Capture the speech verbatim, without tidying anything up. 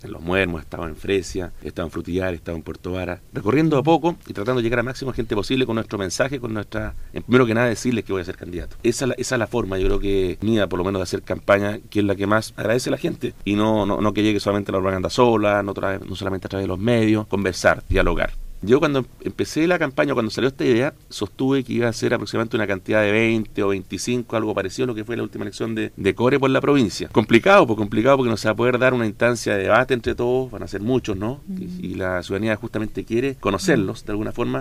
en Los Muermos, he estado en Fresia, he estado en Frutillar, he estado en Puerto Vara, recorriendo a poco y tratando de llegar a máxima gente posible con nuestro mensaje, con nuestra, en primero que nada decirles que voy a ser candidato. Esa es la, esa es la forma, yo creo que mía, por lo menos, de hacer campaña, que es la que más agradece a la gente, y no, no, no que llegue solamente la propaganda sola, no, tra- no solamente a través de los medios, conversar, dialogar. Yo cuando empecé la campaña, cuando salió esta idea, sostuve que iba a ser aproximadamente una cantidad de veinte o veinticinco, algo parecido a lo que fue la última elección de, de Core por la provincia. Complicado, pues complicado porque no se va a poder dar una instancia de debate entre todos, van a ser muchos, ¿no? Mm. Y, y la ciudadanía justamente quiere conocerlos de alguna forma.